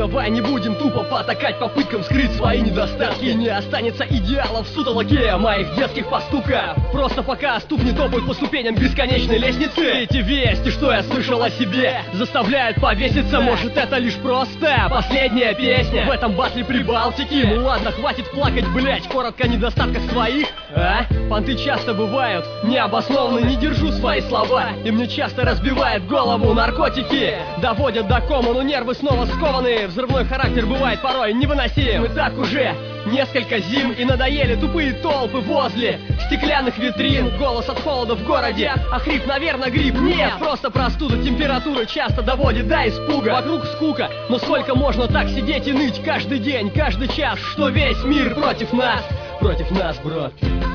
давай не будем тупо потакать попыткам скрыть свои недостатки. Не останется идеалов в сутолоке моих детских поступков. Просто пока ступни топают по ступеням бесконечной лестницы. Эти вести, что я слышал о себе, заставляют повеситься. Может, это лишь просто последняя песня в этом батле Прибалтики. Ну ладно, хватит плакать, блять, коротко о недостатках своих. Понты часто бывают необоснованны, не держу свои слова, и мне часто разбивает голову наркотики. Доводят до кома, но нервы снова скованы. Взрывной характер бывает порой невыносим. И так уже несколько зим, и надоели тупые толпы возле стеклянных витрин. Голос от холода в городе, а хрип, наверное, грипп. Нет, просто простуда, температура часто доводит до испуга. Вокруг скука, но сколько можно так сидеть и ныть каждый день, каждый час, что весь мир против нас, бро.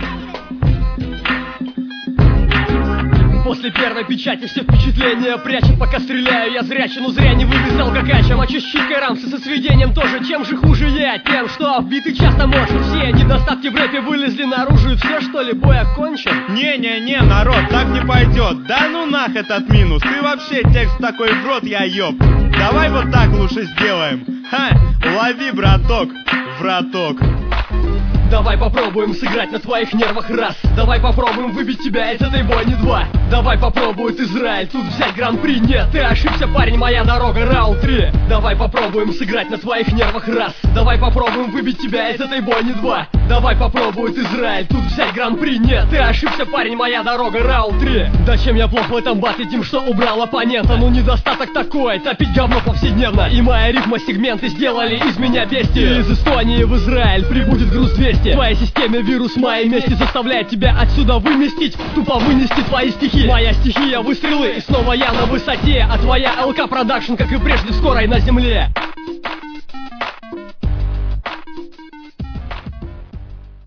После первой печати все впечатления прячет, пока стреляю я зряче, но зря не вывязал какача. Мочу с читкой рамсы со сведением тоже, чем же хуже я? Тем, что вбиты часто может. Все недостатки в рэпе вылезли наружу, и все, что ли, бой окончен? Не-не-не, народ, так не пойдет. Да ну нах этот минус, ты вообще текст такой в рот, я ёб. Давай вот так лучше сделаем. Лови, браток, враток. Давай попробуем сыграть на твоих нервах раз. Давай попробуем выбить тебя из этой бойни два. Давай попробует Израиль тут взять гран-при. Нет, ты ошибся, парень, моя дорога, раунд 3. Давай попробуем сыграть на твоих нервах раз. Давай попробуем выбить тебя из этой бойни два. Давай попробует Израиль тут взять гран-при. Нет, ты ошибся, парень, моя дорога, раунд 3. Да чем я плох в этом батле, тем, что убрал оппонента. Ну недостаток такой, топить говно повседневно. И моя рифма сегменты сделали из меня бестию. Из Эстонии в Израиль прибудет груз 200. В твоей системе вирус моей мести заставляет тебя отсюда выместить, тупо вынести твои стихи. Моя стихия выстрелы, и снова я на высоте, а твоя ЛК продакшн, как и прежде, скорой на земле.